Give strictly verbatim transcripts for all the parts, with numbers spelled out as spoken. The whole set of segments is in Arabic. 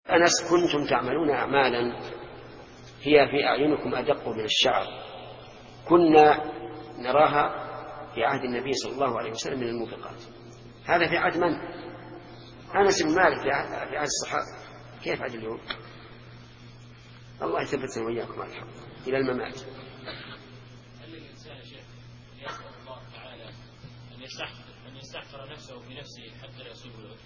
أنس كنتم تعملون أعمالا هي في أعينكم أدق من الشعر كنا نراها في عهد النبي صلى الله عليه وسلم من الموبقات. هذا في عهد من؟ أنس بن مالك في عهد الصحابة. كيف عهد اليوم؟ الله يثبتنا وإياكم على الحق إلى الممات. هل الإنسان شيخ يسأل الله تعالى أن يستحقر أن يستحقر نفسه بنفسه حتى لا يصيب الوجه؟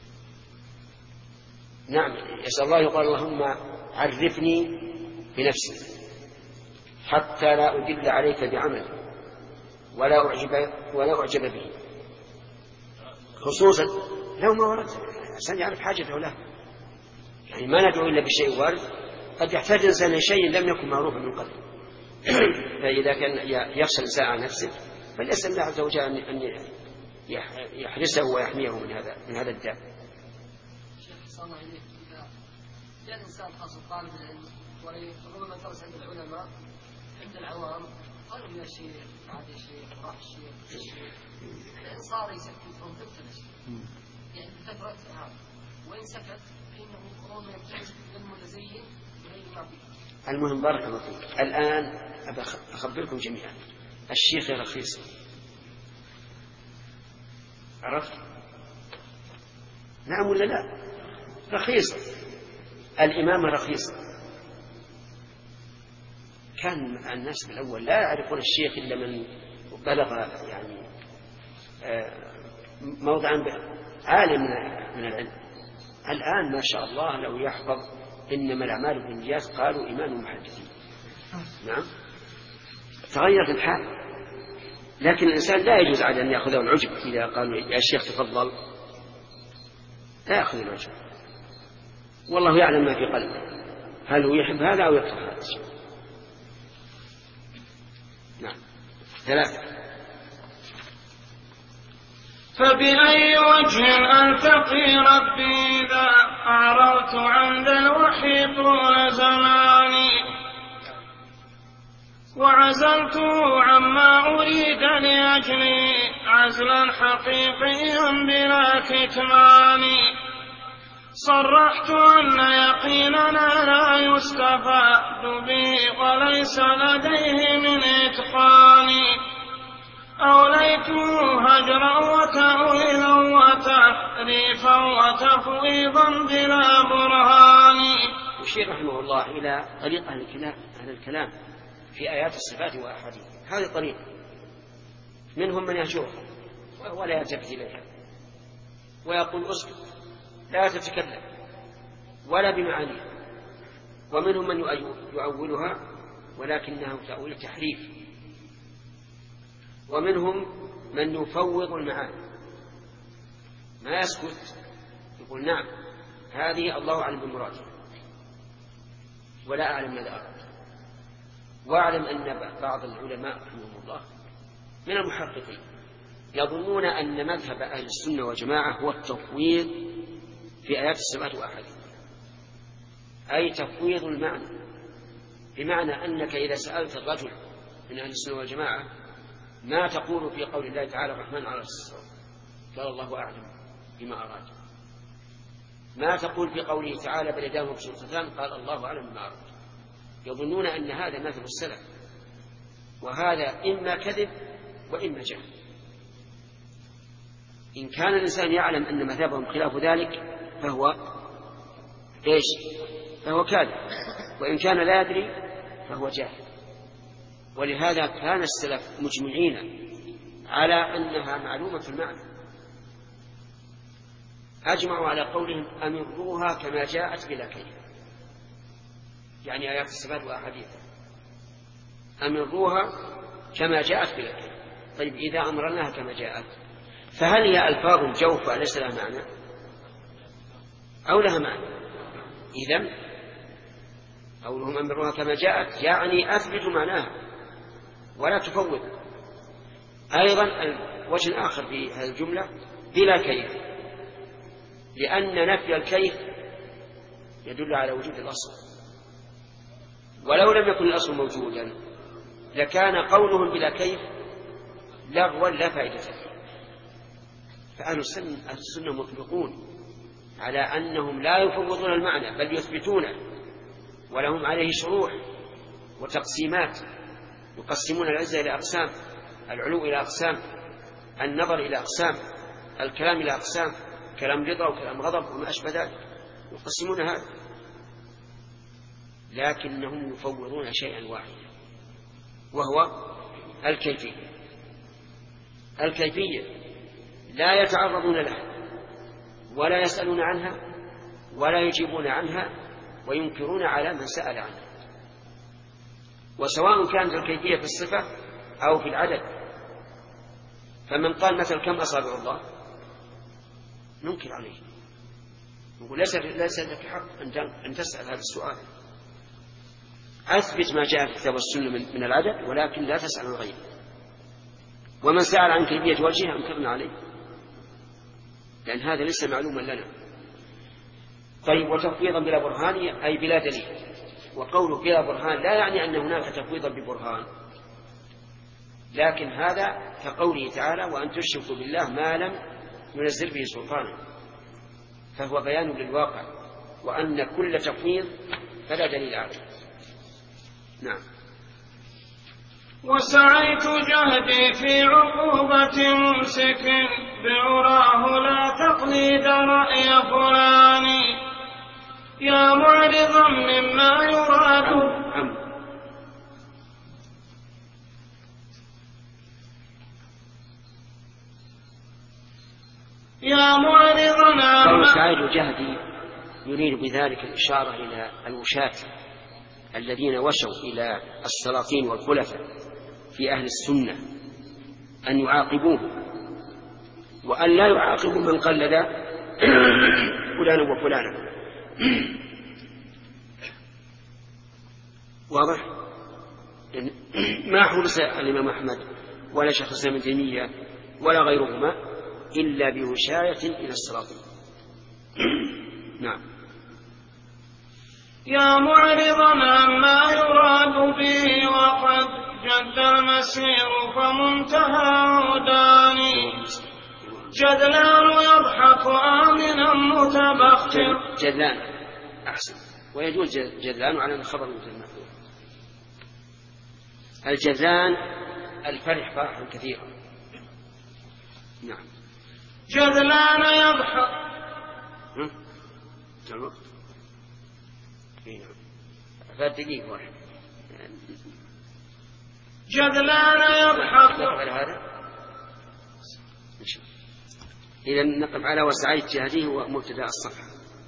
نعم، يسأل الله يقول اللهم عرفني بنفسي حتى لا أدل عليك بعمل ولا أعجب ولا أعجب به، خصوصا لو ما ورد الإنسان يعرف حاجته له. يعني ما ندعو إلا بشيء وارد، قد يحتاج الإنسان لشيء لم يكن معروفا من قبل. فإذا كان يخشى الإنسان عن نفسه فليسأل الله عز وجل أن يحرسه ويحميه من هذا من هذا الداء. الله إليك إذا جاء الإنسان خاصة طالب العلم وربما درس عند العلماء عند العوام قالوا يا شيخ عاد يا شيخ راح الشيخ الشيخ الإنسان صار يسكتهم تبتلش يعني بكثرة هذا، وإن سكت فإنه هو يبتلش بالمتزين بغير ما فيه. المهم بارك الله فيك. الآن أخبركم جميعا الشيخ رخيص، عرفت؟ نعم ولا لا؟ رخيصة. الإمامة رخيصة. كان الناس بالأول لا يعرفون الشيخ إلا من بلغ يعني موضعا عالي من العلم. الآن ما شاء الله لو يحفظ إنما الأعمال بالنيات قالوا إمام المحدثين. نعم، تغير في الحال. لكن الإنسان لا يجوز عليه أن يأخذه العجب إذا قالوا يا شيخ تفضل، لا يأخذ العجب. والله يعلم ما في قلبه، هل هو يحب هذا أو يكره هذا الشيء. نعم. ثلاثة. فبأي وجه ألتقي ربي إذا أعرضت عن ذا الوحي طول زماني وعزلت عما أريد لأجلي عزلا حقيقيا بلا كتمان. صرحت أن يقيننا لا يستفاد به وليس لديه من إتقان. أوليت هجرا وتأويلا وتحريفا وتفويضا بلا برهان. يشير رحمه الله إلى طريق أهل الكلام, أهل الكلام في آيات الصفات وأحاديث. هذه طريق منهم من يهجرها ولا يلتفت إليها ويقول اسكت لا تتكلم ولا بمعانيها، ومنهم من يؤولها ولكنه تأويل تحريف، ومنهم من يفوض المعاني ما يسكت يقول نعم هذه الله أعلم بمراده ولا أعلم ماذا أراد. واعلم أن بعض العلماء رحمهم الله من المحققين يظنون أن مذهب أهل السنة والجماعة هو التفويض في آيات الصفات وأحاديث، أي تفويض المعنى، بمعنى أنك إذا سألت الرجل من أهل السنة والجماعة ما تقول في قول الله تعالى الرحمن على الصراط قال الله أعلم بما أراد، ما تقول في قوله تعالى بل يداه مبسوطتان قال الله أعلم بما أراد. يظنون أن هذا مذهب السلف، وهذا إما كذب وإما جهل. إن كان الإنسان يعلم أن مذهبهم خلاف ذلك فهو إيش؟ فهو كاذب، وإن كان لا يدري فهو جاهل. ولهذا كان السلف مجمعين على أنها معلومة المعنى، أجمعوا على قولهم أمروها كما جاءت بلا كيف، يعني آيات الصفات وأحاديثها أمروها كما جاءت بلا كيف. طيب إذا أمرناها كما جاءت فهل هي ألفاظ الجوفة ليس لها معنى أو لها معنى؟ إذن قولهم أمروها كما جاءت يعني أثبت معناها ولا تفوض. أيضا الوجه الآخر في هذه الجملة بلا كيف، لأن نفي الكيف يدل على وجود الأصل، ولو لم يكن الأصل موجودا لكان قولهم بلا كيف لغوا لا فائدة فيه. فأهل السنة, السنة مطلقون على أنهم لا يفوضون المعنى بل يثبتونه، ولهم عليه شروح وتقسيمات، يقسمون العزة إلى أقسام، العلو إلى أقسام، النظر إلى أقسام، الكلام إلى أقسام، كلام رضا وكلام غضب وما أشبه ذلك، يقسمون هذا، لكنهم يفوضون شيئا واحدا وهو الكيفية. الكيفية لا يتعرضون لها ولا يسألون عنها ولا يجيبون عنها وينكرون على من سأل عنها، وسواء كانت الكيفية في الصفة أو في العدد. فمن قال مثل كم أصابع الله ننكر عليه، نقول ليس ليس لك حق أن تسأل هذا السؤال، أثبت ما جاء في الكتاب والسنة من العدد ولكن لا تسأل عن غيره. ومن سأل عن كيفية وجهه أنكرنا عليه، لأن هذا ليس معلوما لنا. طيب، وتفويضا بلا برهان أي بلا دليل، وقوله بلا برهان لا يعني أن هناك تفويضا ببرهان، لكن هذا كقوله تعالى وأن تشركوا بالله ما لم ينزل به سلطانا، فهو بيان للواقع، وأن كل تفويض فلا دليل عليه. نعم. وسعيت جهدي في عقوبة ممسك بعراه لا تقليد رأي فلان، يا معرضا مما يراد. يا معرضا عما سعيد جهدي يريد بذلك الإشارة إلى الوشاة الذين وشوا إلى السلاطين والخلفاء في أهل السنة أن يعاقبوه، وأن لا يعاقبوا من قلد فلانا وفلانا. واضح؟ ما حرص الإمام أحمد ولا شيخ الإسلام ابن تيمية ولا غيرهما إلا بوشاية إلى السلاطين. نعم. يا معرضا عما يراد به وقد جد المسير فمنتهى عداني، جدلان يضحك آمنا متبختر. جدلان أحسن، ويجوز جدلان على الخبر المتنفذ. الجدلان الفرح فرحا كثيرا. نعم. جدلان يضحك فدقيق واحد. جدلان يضحك. على هذا إذا نقف على وسعيت جهده ومبتدأ الصفحة.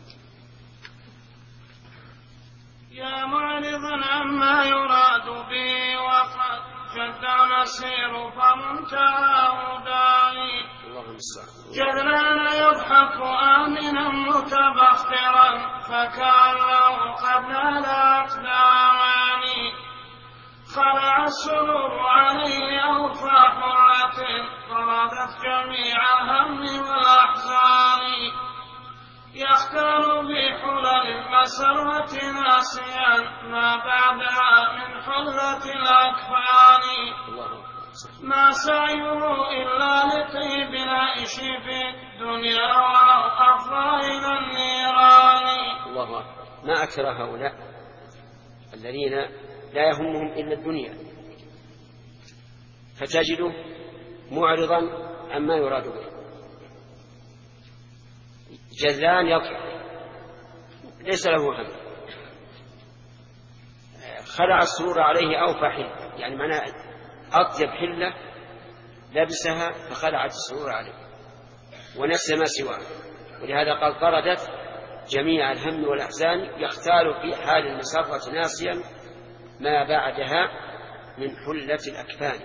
يا معرضا عما يراد به وقد جد المسير فمنتهى هداني، جدلان يضحك آمنا متبخترا فكأنه قد نالت داماني، خلع السرور عليه أوفى حرة طردت جميع الهم والأحزان، يختار بحلل المسرة ناسيا ما بعدها من حلة الأكفان، ما سعيه إلا لطيب العيش في الدنيا ولو أفضى إلى النيران. الله أكبر. ما أكثر هؤلاء الذين لا يهمهم إلا الدنيا، فتجده معرضا عما يراد به، جزلان يضحك ليس له هم، خلع السرور عليه أوفى حلة، يعني معناه أطيب حلة لبسها فخلعت السرور عليه ونسي ما سواه، ولهذا قال طردت جميع الهم والأحزان، يختال في حال المسرة ناسيا ما بعدها من حلة الأكفان.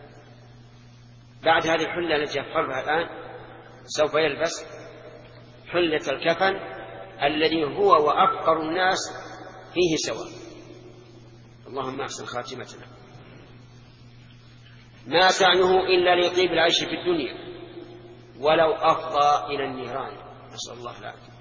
بعد هذه الحلة التي يفعلها الآن سوف يلبس حلة الكفن الذي هو وأفقر الناس فيه سواء. اللهم أحسن خاتمتنا. ما سعيه إلا ليطيب العيش في الدنيا ولو أفضى إلى النيران، نسأل الله العافية.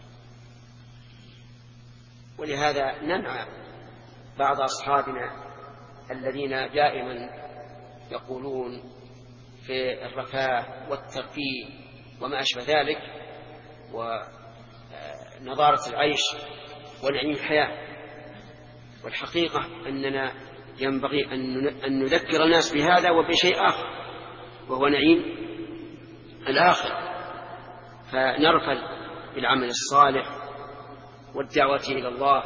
ولهذا ننعى بعض أصحابنا الذين دائما يقولون في الرفاه والترفيه وما أشبه ذلك، نضارة العيش ونعيم الحياة. والحقيقة أننا ينبغي أن نذكر الناس بهذا وبشيء آخر وهو نعيم الآخرة، فنرفل بالعمل الصالح والدعوة إلى الله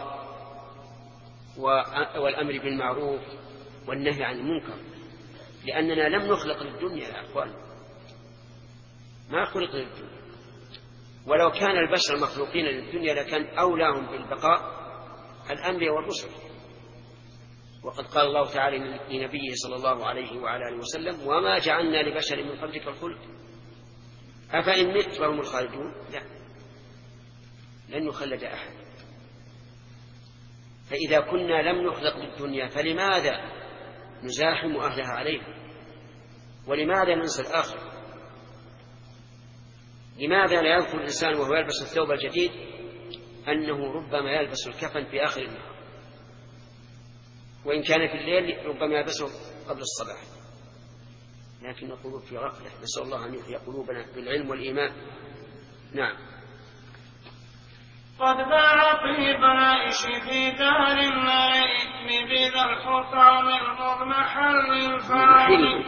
والأمر بالمعروف والنهي عن المنكر، لأننا لم نخلق للدنيا يا أخوان، ما خلق للدنيا. ولو كان البشر مخلوقين للدنيا لكان أولاهم بالبقاء الأنبياء والرسل. وقد قال الله تعالى لنبيه صلى الله عليه وعلى آله وسلم: وما جعلنا لبشر من قبلك الخلد أفإن مت فهم الخالدون. لا، لن يخلد أحد. فإذا كنا لم نخلق للدنيا فلماذا نزاحم أهلها عليها؟ ولماذا ننسى الآخرة؟ لماذا لا يذكر الإنسان وهو يلبس الثوب الجديد أنه ربما يلبس الكفن في آخر النهار، وإن كان في الليل ربما يلبسه قبل الصباح، لكن القلوب في غفلة. نسأل الله أن يحيي قلوبنا بالعلم والإيمان. نعم. قد باع طيب العيش في دار النعيم بذا الحطام المضمحل الفاني.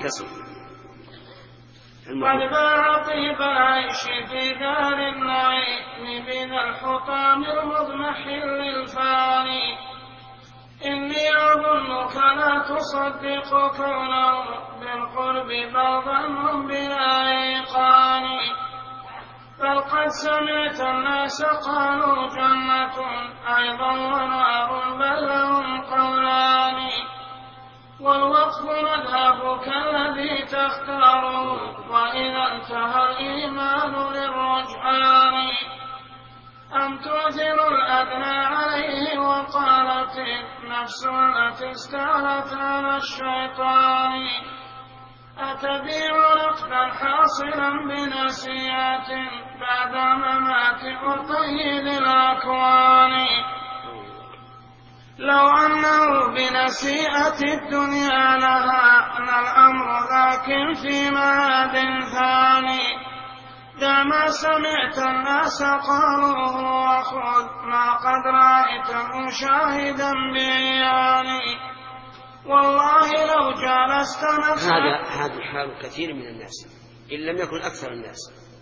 قد باع طيب العيش في دار النعيم بذا الحطام المضمحل الفاني. إني أظنك لا تصدق كونه بالقرب بل ظن بلا إيقان، بل قد سمعت الناس قالوا جنة أيضا ونار بل لهم قولان، والوقف مذهبك الذي تختاره وإذا انتهى الإيمان للرجحان. أم تؤثر الأدنى عليه وقالت النفس التي استعلت على الشيطان، أتبيع نقدا حاصلا بنسيئة بعد ممات وطيل الأكوان. لو أنه بنسيئة الدنيا نهانا الأمر لكن في معاد ثاني. دع ما سمعت الناس قالوه وخذ ما قد رأيته شاهدا بعياني. والله لو جالست نفسك. هذا هذا حال كثير من الناس إن لم يكن أكثر الناس،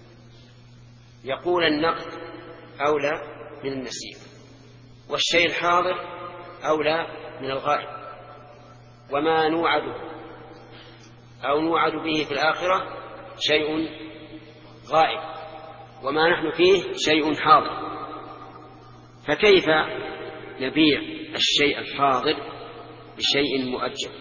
يقول النقد أولى من النسيئة، والشيء الحاضر أولى من الغائب، وما نوعد أو نوعد به في الآخرة شيء غائب، وما نحن فيه شيء حاضر. فكيف نبيع الشيء الحاضر بشيء مؤجل؟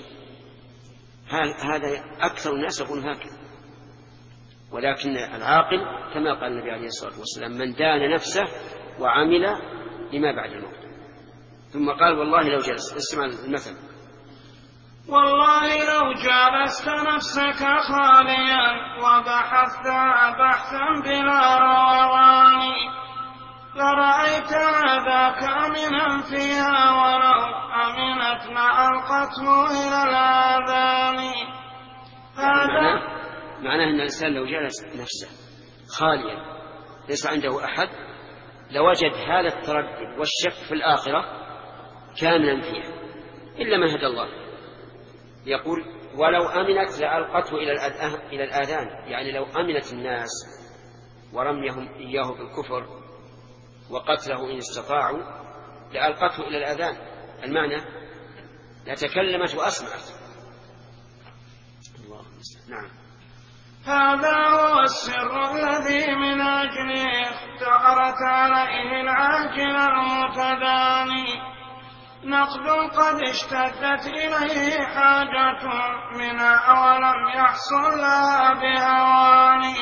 هذا أكثر الناس يقول هكذا. ولكن العاقل كما قال النبي عليه الصلاة والسلام: من دان نفسه وعمل لما بعد الموت. ثم قال: والله لو جلست، اسمع المثل: والله لو جالست نفسك خاليا وبحثت بحثا بلا روان لرأيت ذاك أمنا فيها ولو أمنت ما ألقته إلى الآذان. هذا معناه أن الإنسان لو جلس نفسه خاليا ليس عنده أحد لوجد هذا التردد والشك في الآخرة كاملا فيها إلا من هدى الله. يقول: ولو أمنت لألقته إلى الآذان، يعني لو أمنت الناس ورميهم إياه بالكفر وقتله إن استطاعوا لألقته إلى الآذان، المعنى لتكلمت وأسمعت. الله نعم. هذا هو السر الذي من أجله اختارت عليه العاجل المتداني. نقد قد اشتدت إليه حاجة منها ولم يحصل لها بهوان.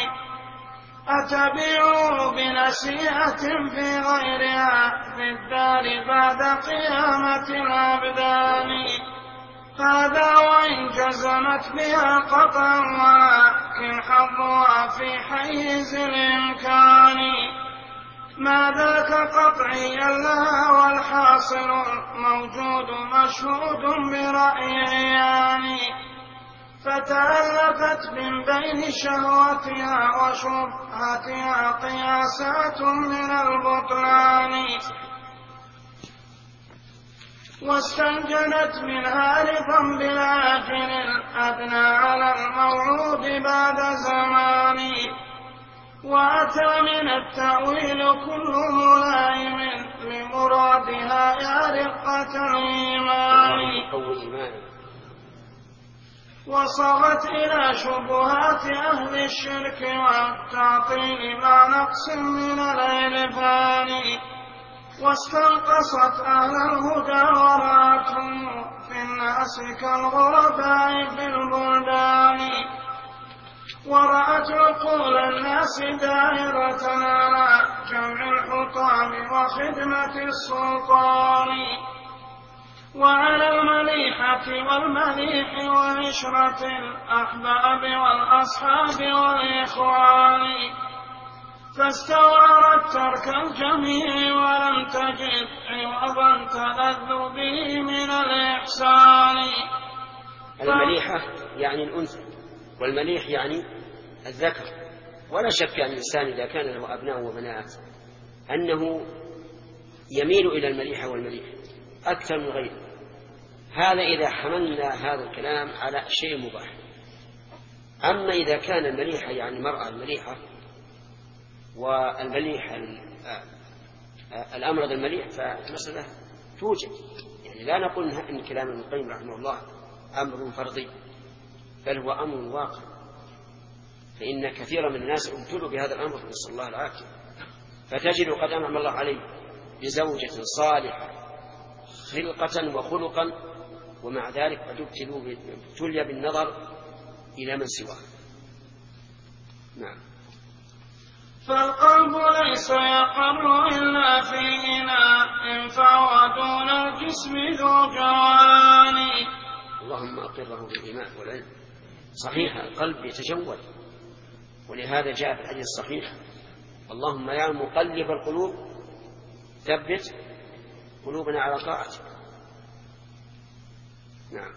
أتبيع بنسيئة في غيرها في الدار بعد قيامة الأبدان. هذا وإن جزمت بها قطعا ولكن حظها في حيز الإمكان. ما ذاك قطعيا لها والحاصل موجود مشهود برأي يعني. فتألفت من بين شهوتها وشبهتها قياسات من البطلان، واستنجدت منها لذنب الآخر الأدنى على الموعود بعد زمان، وأتى من التأويل كل ملائم لمرادها يا رقة الإيمان، وصغت إلى شبهات أهل الشرك والتعطيل مع نقص من العرفان، واستنقصت أهل الهدى ورأتهم في الناس كالغرباء في البلدان، ورأت عقول الناس دائرة على جمع الحطام وخدمة السلطان، وعلى المليحة والمليح وعشرة الأحباب والأصحاب والإخوان، فاستوعرت ترك الجميع ولم تجد عوضا تلذ به من الإحسان. المليحة يعني الأنثى، والمليح يعني الذكر. ولا شك أن الإنسان إذا كان له أبناء وبنات أنه يميل إلى المليحة والمليح أكثر من غيره. هذا إذا حملنا هذا الكلام على شيء مباح. أما إذا كان المليحة يعني المرأة المليحة والمليح الأمرض المليح فمسألة توجد، يعني لا نقول إن كلام ابن القيم رحمه الله أمر فرضي، بل هو أمر واقع، فإن كثيرا من الناس ابتلوا بهذا الأمر نسأل الله العافية. فتجد قد أنعم الله عليه بزوجة صالحة خلقة وخلقا، ومع ذلك قد ابتلي بالنظر إلى من سواه. نعم. فالقلب ليس يقر إلا في إناء فهو دون الجسم ذو جواني. اللهم أقره بالإيمان والعلم. صحيح القلب يتجول، ولهذا جاء في الحديث الصحيح: اللهم يا مقلب القلوب ثبت قلوبنا على طاعتك. نعم.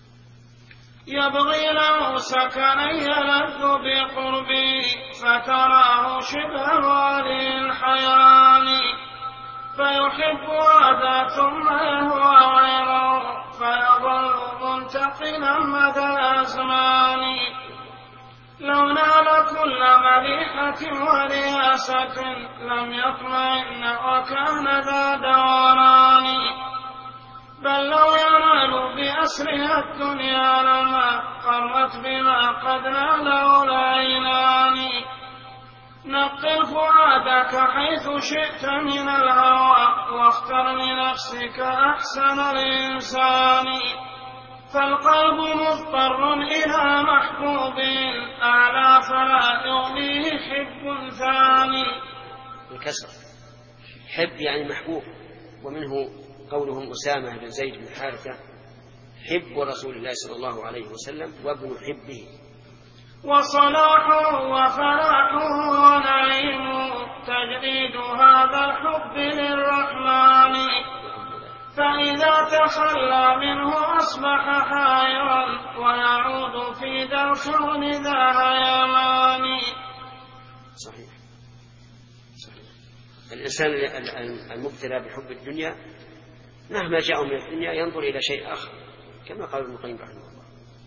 يبغي له سكنا يلذ بقربه فتراه شبه والي الحيران، فيحب هذا ثم يهوى غيره فيظل منتقلا مدى الأزمان. لو نال كل مليحة ورياسة لم يطمئن وكان ذا دوران، بل لو ينال بأسرها الدنيا لما قرت بما قد ناله العينان. نقل فؤادك حيث شئت من الهوى واختر لنفسك أحسن الإنسان، فالقلب مضطر إلى محبوب أعلى فلا يغنيه حب ثاني. الكسر حب يعني محبوب، ومنه قولهم أسامة بن زيد بن حارثة حب رسول الله صلى الله عليه وسلم وابن حبه. وصلاحه وفلاحه ونعيمه تجريد هذا الحب للرحمن، فإذا تخلى منه أصبح حائرا ويعود في ذا الكون ذا هيمان. صحيح. صحيح. الإنسان المبتلى بحب الدنيا مهما جاء من الدنيا ينظر إلى شيء آخر، كما قال ابن القيم رحمه الله.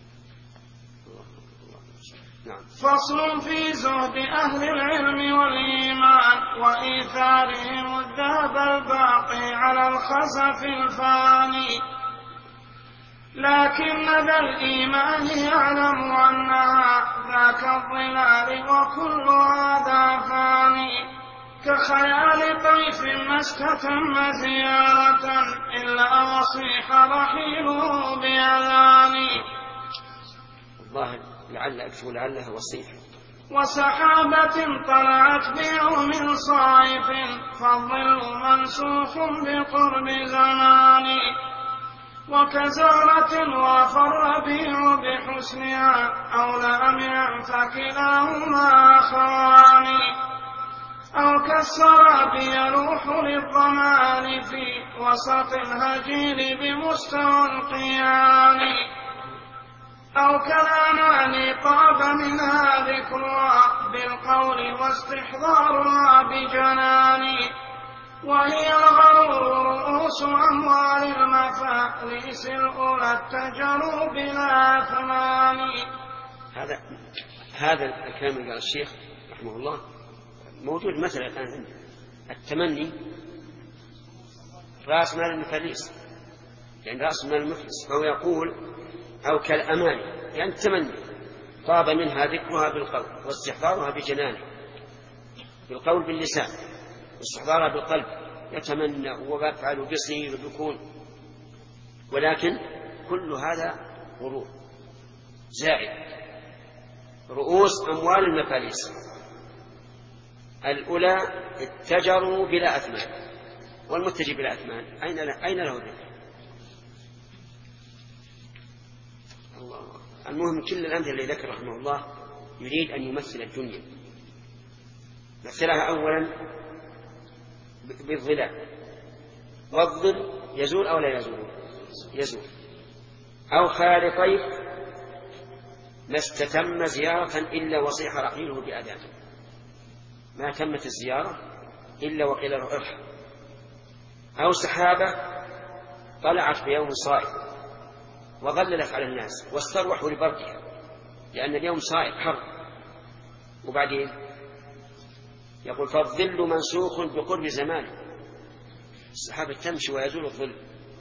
نعم. فصل في زهد أهل العلم والإيمان وإيثارهم الذهب الباقي على الخزف الفاني، لكن ذا الإيمان يعلم أنها ذاك الظلال وكل هذا فاني، كخيال طيف مسكة زيارة إلا وصيح رحيله بأذاني. والله لعل أكثر لعلها وصيح. وسحابة طلعت بيوم صائف فالظل منسوخ بقرب زمان، وكزارة واف الربيع بحسنها أو لأمع فكلاهما أخوان، أو كالسراب يلوح للضمان في وسط الهجير بمستوى القيان. أو كالأمان طاب منها ذكرها بالقول واستحضارها بجنان، وهي الغرور رؤوس أموال المفاليس الأولى التجر بلا ثمان. هذا هذا الكلام اللي قال الشيخ رحمه الله موجود مثلا الآن عندنا. التمني رأس مال المفلس، يعني رأس مال المفلس، فهو يقول أو كالأماني، يعني التمني طاب منها ذكرها بالقول واستحضارها بجنانه، بالقول باللسان واستحضارها بالقلب، يتمنى ويفعل ويصير ويكون، ولكن كل هذا غرور زائد. رؤوس أموال المفاليس الأولى اتجروا بلا أثمان، والمتجر بلا أثمان أين له, أين له ذكر؟ الله. المهم كل الأمثلة اللي ذكر رحمه الله يريد أن يمثل الدنيا. مثلها أولا بالظلال، والظل يزول أو لا يزول؟ يزول. أو خالطيف ما استتم زيارة إلا وصيح رحيله بأذان، ما تمت الزيارة إلا وقيل له ارحم. أو سحابة طلعت في يوم صائب وظللت على الناس واستروحوا لبردها، لأن اليوم صائب حر. وبعدين يقول فالظل منسوخ بقرب زمانه، السحابة تمشي ويزول الظل.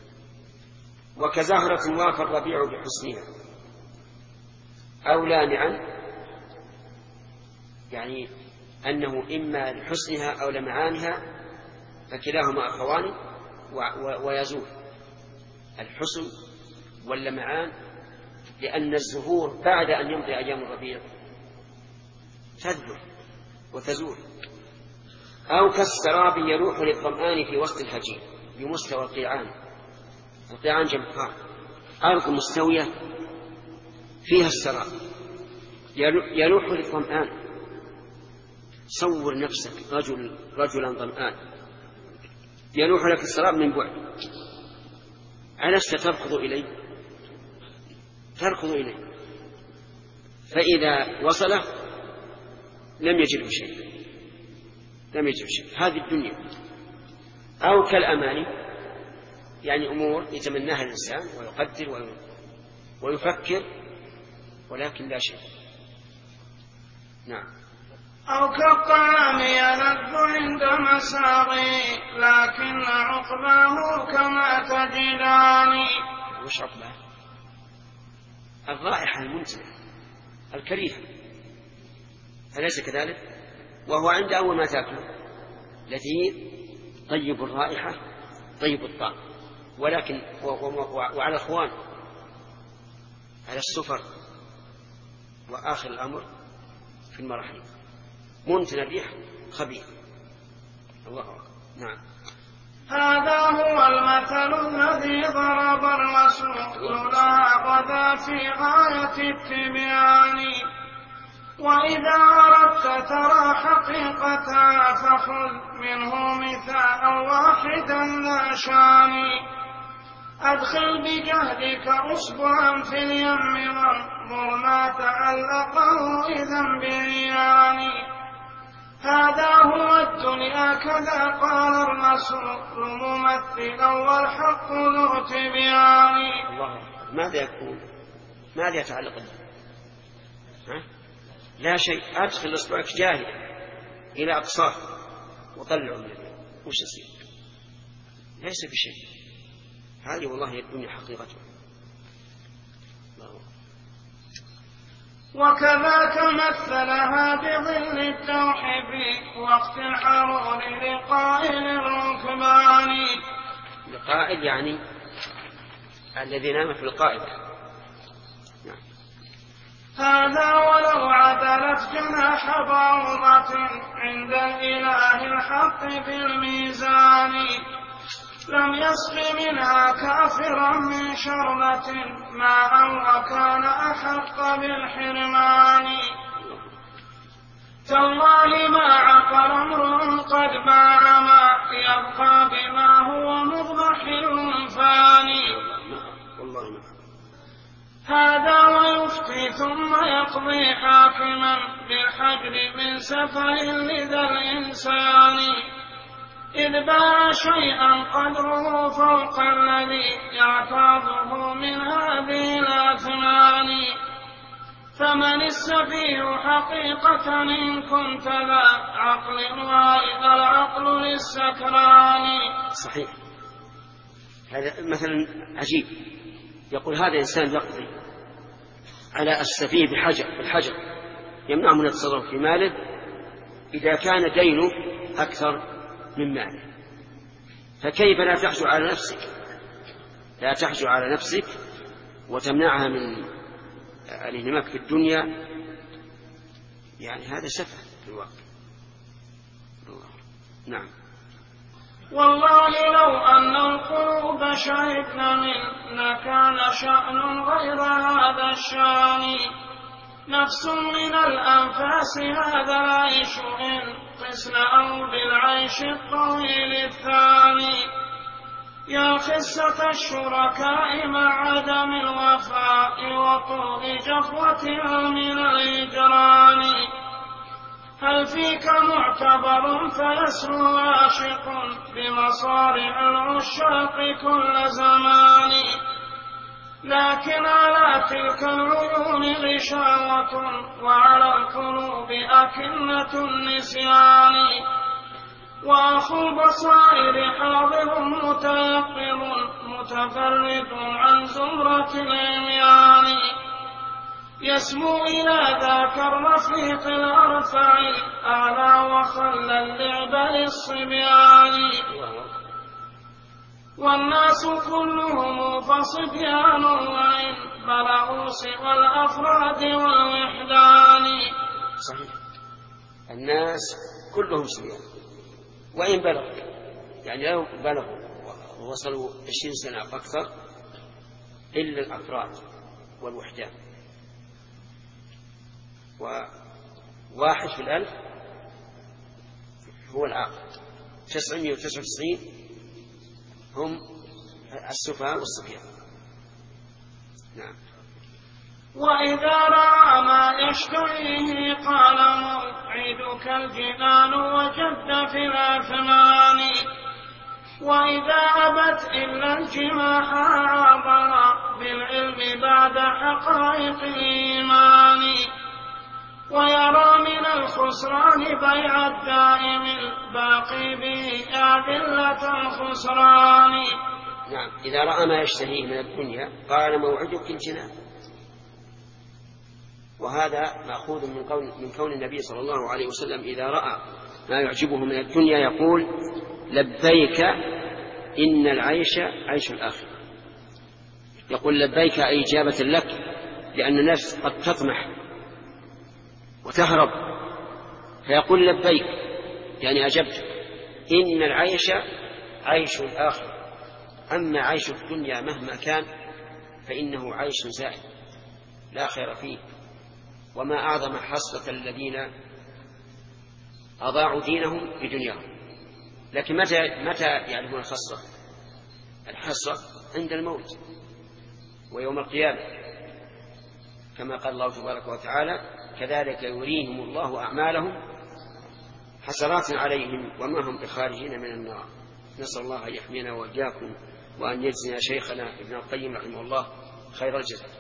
وكزهرة وافى الربيع بحسنها، أو لامعا، يعني أنه إما لحسنها أو لمعانها فكلاهما أخوان ويزول الحسن واللمعان، لأن الزهور بعد أن يمضي أيام الربيع تذبل وتزول. أو كالسراب يروح للظمآن في وسط الهجين بمستوى القيعان، القيعان جمع قاع، أرض مستوية فيها السراب يروح للظمآن. صور نفسك رجل رجلا ظمآن يروح لك السراب من بعد، ألست تركض إليه؟ تركض إليه، فإذا وصله لم يجده شيء، لم يجده شيء. هذه الدنيا. أو كالأماني، يعني أمور يتمناها الإنسان ويقدر ويفكر ولكن لا شيء. نعم. أو كالطعام يلذ عند مساغي لكن عقباه كما تجدان. وش عقباه؟ الرائحة المنتنة الكريهة، أليس كذلك؟ وهو عند أول ما تأكله لذيذ طيب الرائحة طيب الطعم، ولكن وعلى الأخوان على السفر وآخر الأمر في المراحل منتن الريح خبيث. الله أكبر. نعم. هذا هو المثل الذي ضرب الرسول لنا في غاية التبيان. وإذا أردت ترى حقيقتها فخذ منه مثالا واحدا لا شان. أدخل بجهدك أصبعا في اليم وانظر ما تعلقه إذا بريان. هذا هو الدنيا كذا قال الرسول ممثلا والحق ذو تبيان. الله. ماذا يكون؟ ماذا يتعلق به؟ ها؟ لا شيء. أدخل إصبعك جاهل إلى أقصاه وطلعه من اليوم، وش يصير؟ ليس بشيء. هذه والله الدنيا حقيقتها. وكذاك مثلها بظل الدوح في وقت الحرور لقائل الركبان. لقائل يعني الذي نام في القائد. نعم. هذا ولو عدلت جناح بعوضة عند الإله الحق بالميزان لم يسق منها كافرا من شربة ماء وكان أحق بالحرمان. تالله ما عقل امرؤ قد باع ما يبقى بما هو مضمحل فاني. هذا ويفعل يفتي ثم يقضي حاكما بالحجر من سفه لذا الإنسان إذ باع شيئا قدره فوق الذي يعتاضه من هذه الأثمان. فمن السفيه حقيقة إن كنت ذا عقل وإذا العقل للسكران. صحيح. هذا مثلا عجيب، يقول هذا إنسان يقضي على السفيه بحجر بالحجر يمنعه من التصرف في ماله إذا كان دينه أكثر من ماله، فكيف لا تحجر على نفسك لا تحجر على نفسك وتمنعها من الانهماك في الدنيا؟ يعني هذا سفه في الواقع. نعم. والله لو أن القلوب شهدن منا كان شأن غير هذا الشان. نفس من الأنفاس هذا العيش إن قسن أو بالعيش الطويل الثاني. يا خسة الشركاء مع عدم الوفاء وطول جفوتها من الإجران. هل فيك معتبر فيسلو عاشق بمصارع العشاق كل زمان. لكن على تلك العيون غشاوة وعلى القلوب أكنة النسيان. وأخو البصائر حاضر متيقظ متفرد عن زمرة العميان. يسمو إلى ذاك الرفيق الأرفع الأعلى وخلى اللعب للصبيان. والناس كلهم فصبيان وإن بلغوا سوى الأفراد والوحدان. صحيح. الناس كلهم صبيان وإن بلغوا، يعني لو بلغوا ووصلوا عشرين سنة أكثر إلا الأفراد والوحدان. وواحد في الألف هو العاقل، تسعمائة وتسعة وتسعين هم السفهاء والصبيان. نعم. وإذا رأى ما يشتهيه قال موعدك الجنان وجد في الأثمان. وإذا أبت إلا الجماح عاضنا بالعلم بعد حقائق الإيمان. ويرى من الخسران بيع الدائم الباقي به أذلة الخسران. نعم. إذا رأى ما يشتهيه من الدنيا قال موعدك الجنان. وهذا مأخوذ من قول من كون النبي صلى الله عليه وسلم إذا رأى ما يعجبه من الدنيا يقول لبيك إن العيش عيش الآخرة. يقول لبيك أي إجابة لك، لأن الناس قد تطمح وتهرب، فيقول لبيك يعني أجبت. إن العيش عيش الآخرة، أما عيش الدنيا مهما كان فإنه عيش زائد لا خير فيه. وما أعظم حسرة الذين أضاعوا دينهم بدنياهم. لكن متى متى يعرفون الخسرة؟ الحسرة عند الموت ويوم القيامة، كما قال الله تبارك وتعالى كذلك يريهم الله أعمالهم حسرات عليهم وما هم بخارجين من النار. نسأل الله أن يحمينا وإياكم وأن يجزينا شيخنا ابن القيم رحمه الله خير الجزاء.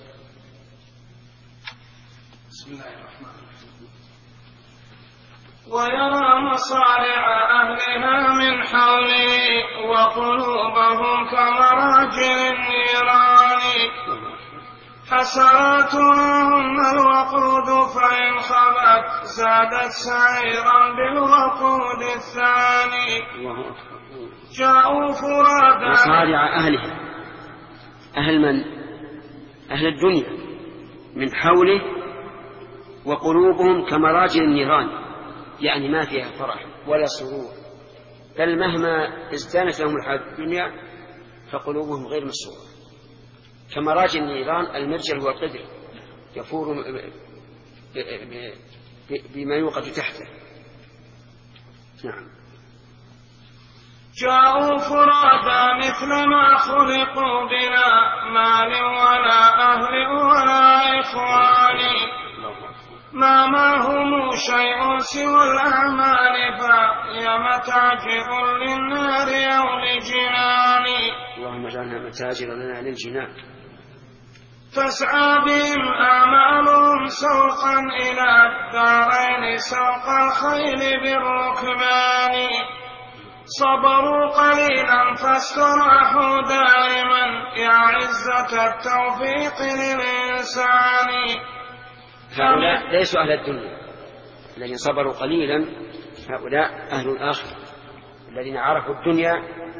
بسم الله الرحمن الرحيم. ويرى مصارع أهلها من حوله وقلوبهم كمراجل النيران. حسراتهن الوقود فإن خبت زادت سعيرا بالوقود الثاني. جاءوا فرادا. مصارع أهلها، أهل من؟ أهل الدنيا من حوله وقلوبهم كمراجل النيران، يعني ما فيها فرح ولا سرور، بل مهما ازدانت لهم الحياة الدنيا فقلوبهم غير مسرورة. كمراجل النيران، المرجل هو القدر يفور بما يوقد تحته. نعم. جاءوا فرادا مثل ما خلقوا بلا مال ولا أهل ولا إخوان ما معهم شيء سوى الأعمال فهي متاجر للنار أو للجنان. اللهم اجعلنا متاجر لنا للجنان. تسعى بهم أعمالهم سوقا إلى الدارين سوق الخيل بالركبان صبروا قليلا فاستراحوا دائما يا عزة التوفيق للإنسان. هؤلاء ليسوا أهل الدنيا الذين صبروا قليلا، هؤلاء أهل الآخرة الذين عرفوا الدنيا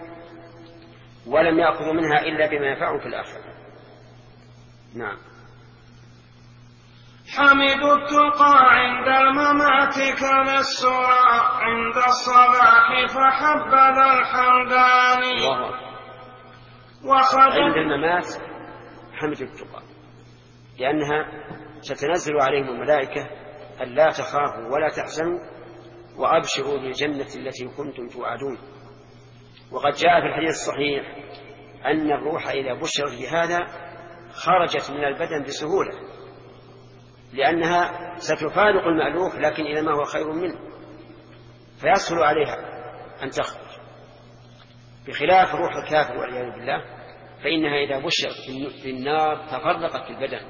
ولم يأخذوا منها إلا بما ينفعهم في الآخرة. نعم. حمدوا التقى عند الممات كالسرى عند الصباح فحبذا الحمدان. عند الممات حمدوا التقى لأنها ستنزل عليهم الملائكة أن لا تخافوا ولا تحزنوا وأبشروا بالجنة التي كنتم توعدون. وقد جاء في الحديث الصحيح أن الروح إذا بشرت بهذا خرجت من البدن بسهولة لأنها ستفارق المألوف لكن إلى ما هو خير منه فيسهل عليها أن تخرج، بخلاف روح الكافر والعياذ بالله فإنها إذا بشرت في النار تفرقت في البدن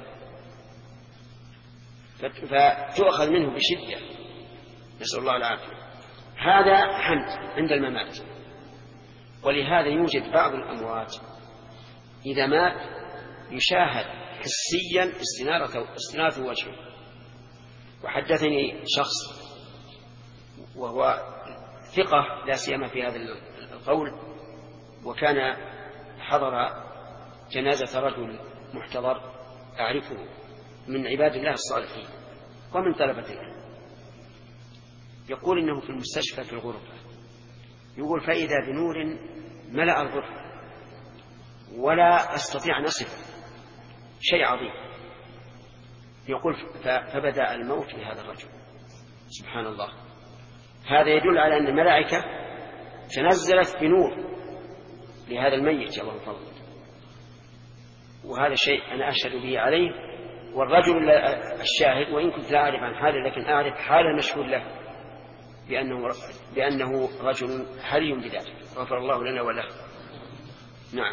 فتؤخذ منه بشدة، نسأل الله العافية. هذا حمد عند الممات. ولهذا يوجد بعض الأموات إذا مات يشاهد حسيا استنارة وجهه. وحدثني شخص وهو ثقة لا سيما في هذا القول، وكان حضر جنازة رجل محتضر أعرفه من عباد الله الصالحين ومن طلبة العلم، يقول إنه في المستشفى في الغرفة، يقول فإذا بنور ملأ الغرفة ولا أستطيع أن أصفه، شيء عظيم. يقول فبدأ الموت لهذا الرجل. سبحان الله. هذا يدل على أن الملائكة تنزلت بنور لهذا الميت الله فضله، وهذا شيء أنا أشهد به عليه. والرجل الشاهد وإن كنت لا أعرف عن حاله لكن أعرف حال المشهود له بأنه, بأنه رجل حري بذلك، غفر الله لنا وله. نعم.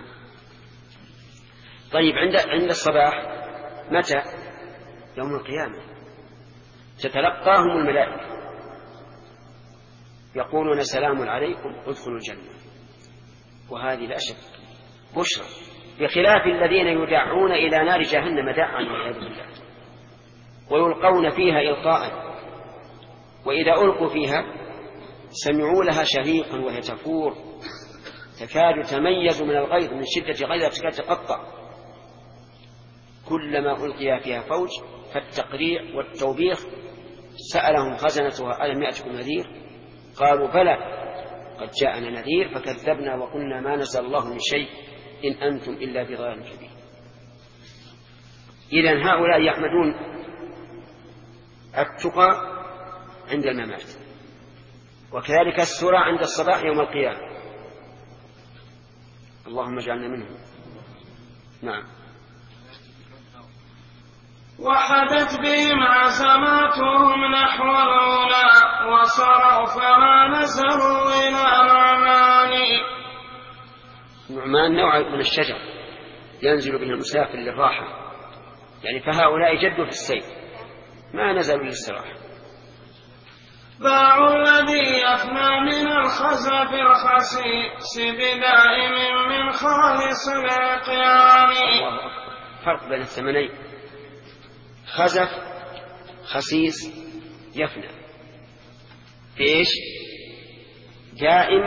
طيب عند عند الصباح متى؟ يوم القيامة تتلقاهم الملائكة يقولون سلام عليكم ادخلوا الجنة، وهذه لا شك بشرى، بخلاف الذين يدعون إلى نار جهنم دعا والعياذ بالله ويلقون فيها إلقاء، وإذا ألقوا فيها سمعوا لها شهيقا وهي تفور تكاد تميز من الغيظ من شدة غيظها تكاد تقطع. كلما ألقي فيها فوج فالتقريع والتوبيخ سألهم خزنتها ألم يأتكم نذير؟ قالوا بلى قد جاءنا نذير فكذبنا وقلنا ما نزل الله من شيء إن أنتم إلا بضلال كبير. إذن هؤلاء يحمدون التقى عند الممات، وكذلك السرى عند الصباح يوم القيامة. اللهم اجعلنا منهم. نعم. وحدت بهم عزماتهم نحو الأولى وصروا فما نزلوا إلى نعمان. نعمان نوع من الشجر ينزل به المسافر للراحة، يعني فهؤلاء جدوا في السير ما نزلوا للاستراحة. باع الذي يفنى من الخزف الخسيس بدائم من خالص العقيان. فرق بين الثمنين، خزف خسيس يفنى ايش؟ دائم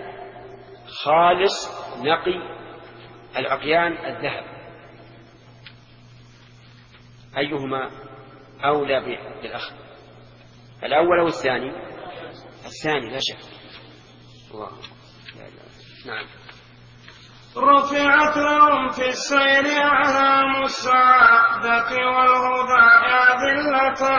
خالص نقي العقيان الذهب. أيهما أولى بالأخذ، الأول أو الثاني؟ الثاني لا شك. الله. لا لا. نعم. رفعت لهم في السير أعلام السعادة والهدى أذلة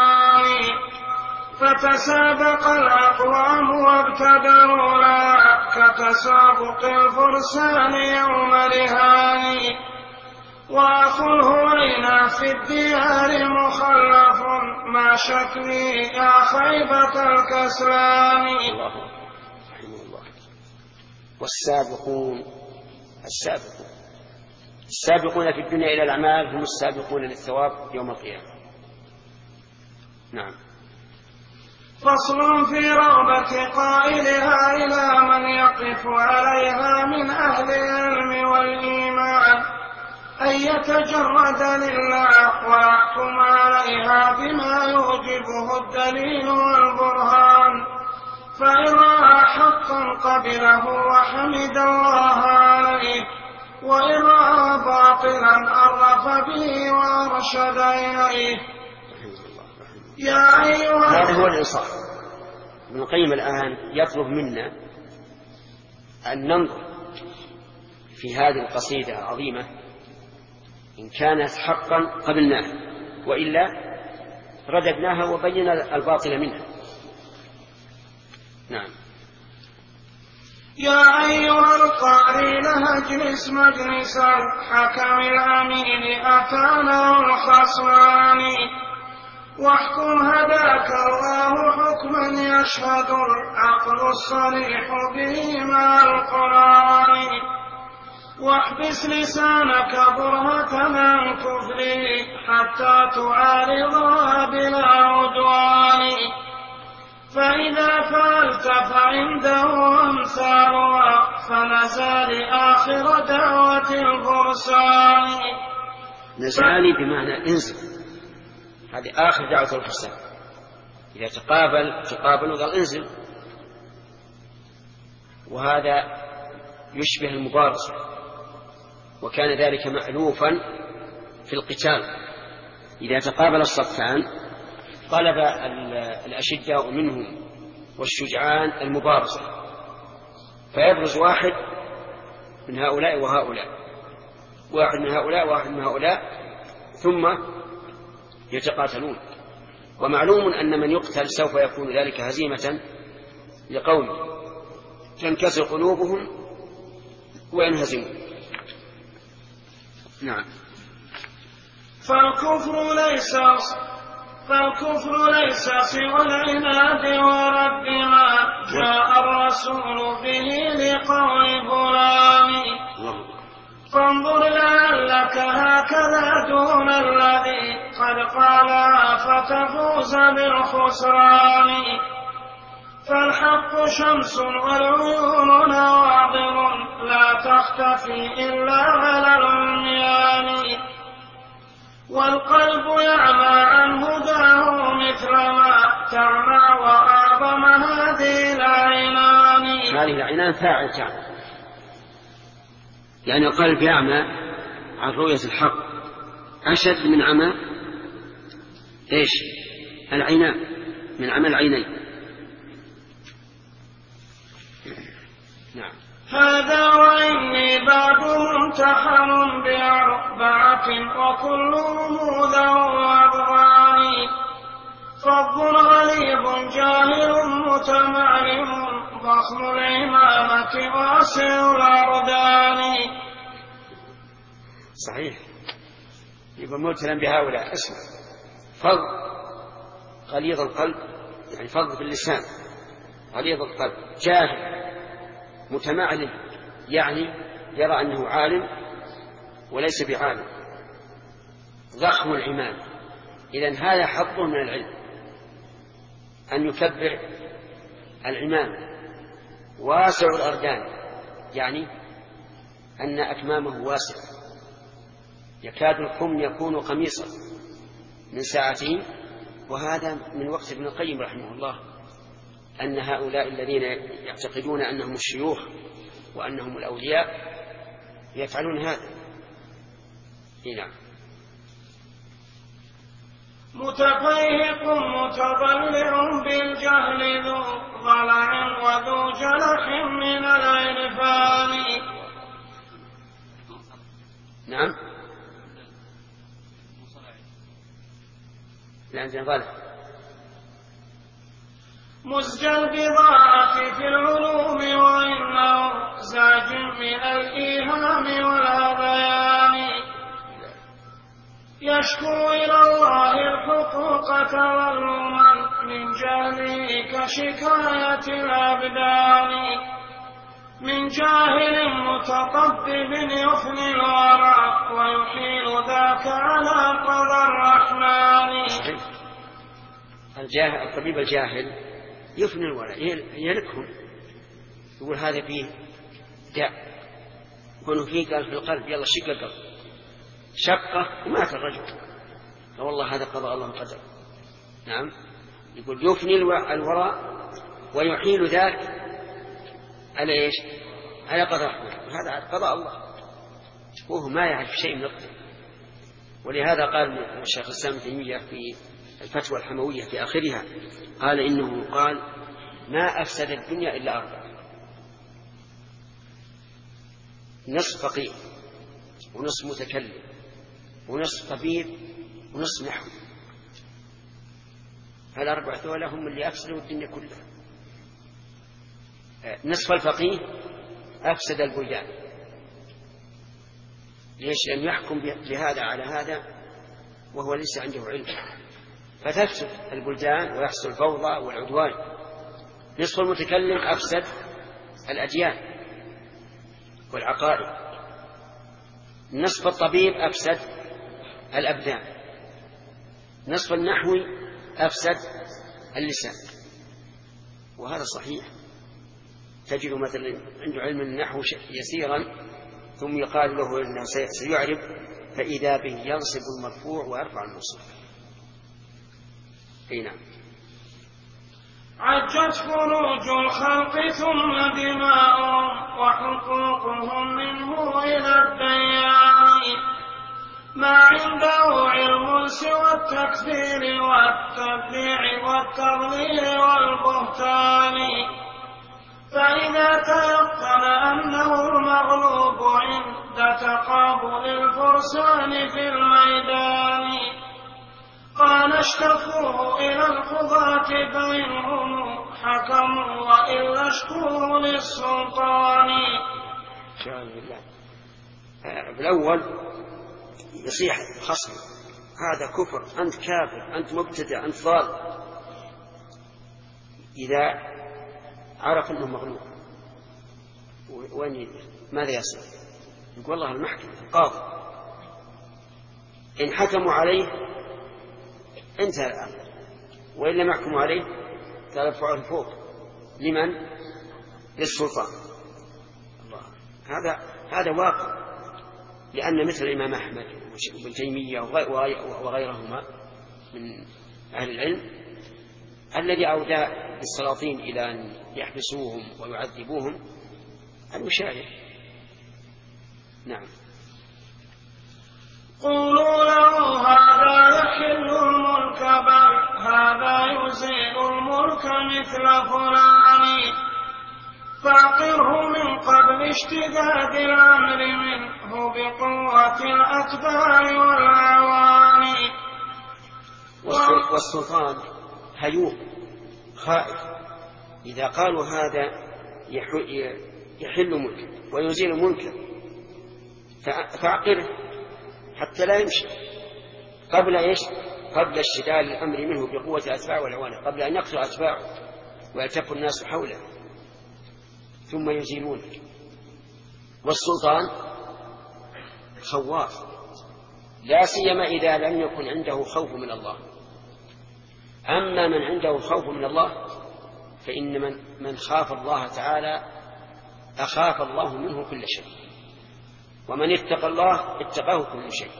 الحيران فتسابق الأقوام وابتدروا لها كتسابق الفرسان يوم رهان وأخو الهوينا في الديار مخلف ما شكلي يا خيبة الكسلان. الله رحمه الله. والسابقون السابقون السابقون في الدنيا إلى الأعمال هم السابقون للثواب يوم القيامة. نعم. فصل في رغبة قائلها إلى من يقف عليها من أهل العلم والإيمان أن يتجرد لله ويحكم عليها بما يوجبه الدليل والبرهان، فإن رأى حقا قبله وحمد الله عليه، وإن رأى باطلا عرف به وأرشد إليه. يا أيها هذا هو الإنصاف. ابن القيم الآن يطلب منا أن ننظر في هذه القصيدة العظيمة، إن كانت حقا قبلناها وإلا رددناها وبينا الباطل منها. نعم. يا أيها القاري لهجلس مجلس الحكم الأمين أتانا الخصمان، واحكم هداك الله حكما يشهد العقل الصريح به مع القرآن، واحبس لسانك برهة عن كفره حتى تعارضها بلا عدوان، فإذا فعلت فعنده أمثالها فنزال آخر دعوة الفرسان. نزالي بمعنى انزل، هذه آخر دعوة الفرسان. إذا تقابل تقابل قال انزل، وهذا يشبه المبارزة، وكان ذلك مألوفا في القتال. إذا تقابل الصفان طلب الأشداء منهم والشجعان المبارزة، فيبرز واحد من هؤلاء وهؤلاء، واحد من هؤلاء واحد من هؤلاء، ثم يتقاتلون. ومعلوم أن من يقتل سوف يكون ذلك هزيمة لقومه، تنكسر قلوبهم وينهزمون. نعم. فالكفر ليس فالكفر ليس سوى العناد ورد ما جاء الرسول به لقول فلان، فانظر لعلك هكذا دون الذي قد قالها فتفوز بالخسران. فالحق شمس والعيون نواظر لا تختفي إلا على العميان، والقلب يعمى عن هداه مثل ما تعمى وأعظم هذه العينان. هذه العينان فاعل تعمى، يعني القلب يعمى عن رؤية الحق أشد من عمى إيش العينان، من عمى العينين. نعم. هذا وإني بعد ممتحن بأربعة وكلهم ذو أضغان، فض غليظ جاهل متمعلم ضخم الإمامة واسع الأردان. صحيح، يبقى مبتلا بهؤلاء. اسمع، فض غليظ القلب يعني فض في اللسان، غليظ القلب، جاهل متمعلم يعني يرى أنه عالم وليس بعالم، ضخم العمام. إذن هذا حظه من العلم أن يكبر العمام، واسع الأردان يعني أن أكمامه واسعة، يكاد الكم يكون قميصا من ساعته. وهذا من وقت ابن القيم رحمه الله، أن هؤلاء الذين يعتقدون أنهم الشيوخ وأنهم الأولياء يفعلون هذا. نعم. متفيهق متضلع بالجهل ذو ضلع وذو جلح من العرفان. نعم. لا عندنا ضلع. مزج البضاعة في العلوم وإنه مزاج من الإيهام والهذيان يشكو إلى الله الحقوق تظلما من جهله كشكاية الأبدان من جاهل متطبب يفني الورى ويحيل ذاك على قضى الرحمن. الجاهل الطبيب الجاهل يفني الورى يهلكهم، يقول هذا فيه داء هنا فيه قال في القلب يلا شق القلب شقه ومات الرجل، والله هذا قضاء الله قدر. نعم يقول يفني الوراء ويحيل ذاك على ايش؟ على قضاء هذا قضاء الله، وهو ما يعرف شيء من القدر. ولهذا قال الشيخ الإسلام ابن تيمية في الفتوى الحموية في آخرها قال إنه قال ما أفسد الدنيا إلا أربع: نصف فقيه ونصف متكلم ونصف طبيب ونصف نحوي. هالأربع ذولا هم اللي أفسدوا الدنيا كلها. نصف الفقيه أفسد البلدان. ليش؟ لأن يحكم بهذا على هذا وهو ليس عنده علم، فتفسد البلدان ويحصل الفوضى والعدوان. نصف المتكلم أفسد الأديان والعقائد. نصف الطبيب أفسد الأبدان. نصف النحوي أفسد اللسان. وهذا صحيح. تجد مثلا عنده علم النحو يسيرا ثم يقال له انه سيعرب فإذا به ينصب المرفوع ويرفع المنصوب. اي نعم. عجت فروج الخلق ثم دماؤهم وحقوقهم منه إلى الديان ما عنده علم سوى التكفير والتبديع والتضليل والبهتان. فإذا تيقن أنه المغلوب عند تقابل الفرسان في الميدان قال اشتكوا إلى القضاة فإنهم حكموا وإلا اشكوا للسلطان. بالأول يصيح خصم هذا كفر، أنت كافر، أنت مبتدع، أنت ضال. إذا عرف أنه مغلوب وين ماذا يصير؟ يقول والله المحكمة القاضي إن حكموا عليه انتهى الأمر، وإن لم يحكموا عليه ترفعوا الفوق. لمن؟ للسلطان. الله. هذا هذا واقع، لأن مثل الإمام أحمد وابن تيمية وغيرهما من أهل العلم الذي أودى بالسلاطين إلى أن يحبسوهم ويعذبوهم المشاهد. نعم. قولوا له هذا يحل الملك بل هذا يزيل الملك مثل فلان فاقره من قبل اشتداد الأمر منه بقوة الأتباع والعوان. والسلطان هيوب خائف، إذا قالوا هذا يحل ملكه ويزيل ملكه فاعقره حتى لا يمشي قبل إيش؟ قبل اشتداد الأمر منه بقوة أتباعه والعوانة، قبل أن يقتل أتباعه ويلتف الناس حوله ثم يزيلونه. والسلطان خواف، لا سيما إذا لم يكن عنده خوف من الله. أما من عنده خوف من الله فإن من, من خاف الله تعالى أخاف الله منه كل شيء، ومن اتقى الله اتقاه كل شيء.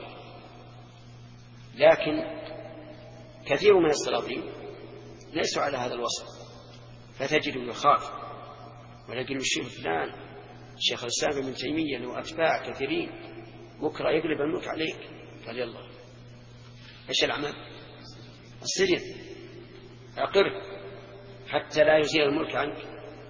لكن كثير من السلاطين ليسوا على هذا الوصف، فتجد يخاف. ولكن الشيخ فلان الشيخ الإسلام ابن تيمية له أتباع كثيرين، بكرة يقلب الملك عليك، قال يلا ايش العمل؟ السجن، أقره حتى لا يزيل الملك عنك.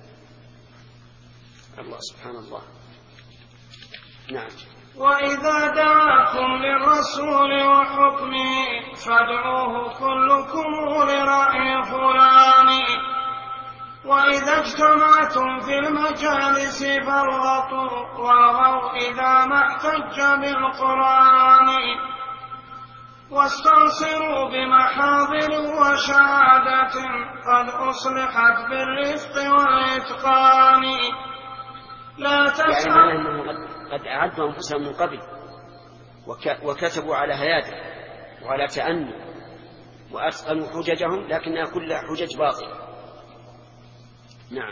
الله سبحان الله. نعم. وإذا دعاكم للرسول وحكمه فادعوه كلكم لرأي فلان وإذا اجتمعتم في المجالس فرطوا والغوا إذا ما احتج بالقرآن واستنصروا بمحاضر وشهادة قد أصلحت بالرفق والإتقان. لا تسأل يعني أنهم قد أعدوا أنفسهم من قبل وكتبوا على هيادة وعلى تأني وأتقنوا حججهم لكنها كلها حجج باطلة. نعم.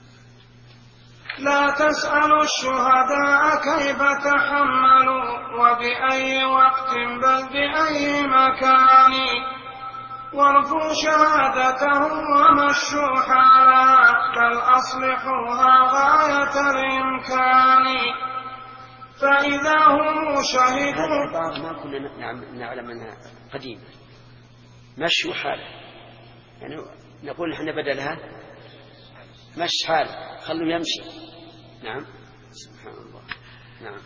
لا تسألوا الشهداء كيف تحملوا وبأي وقت بل بأي مكان وارفوا شهادتهم ومشوا حالا بل أصلحوها غاية الإمكان. فإذا هم شهدوا هذه ما كنا نعلم أنها قديمة. مشوا حالا يعني نقول نحن بدلها مش حالا خلوا يمشي. نعم سبحان الله. نعم.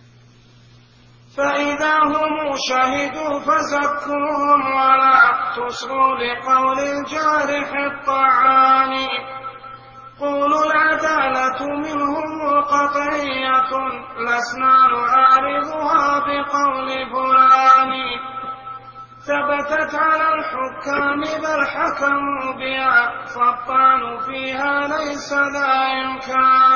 فإذا هم شهدوا فزكوهم ولا تصغوا لقول الجارح الطعان. قولوا العدالة منهم قطعية لسنا نعارضها بقول فلان. ثبتت على الحكام بل حكموا بها فالطعن فيها ليس ذا إمكان.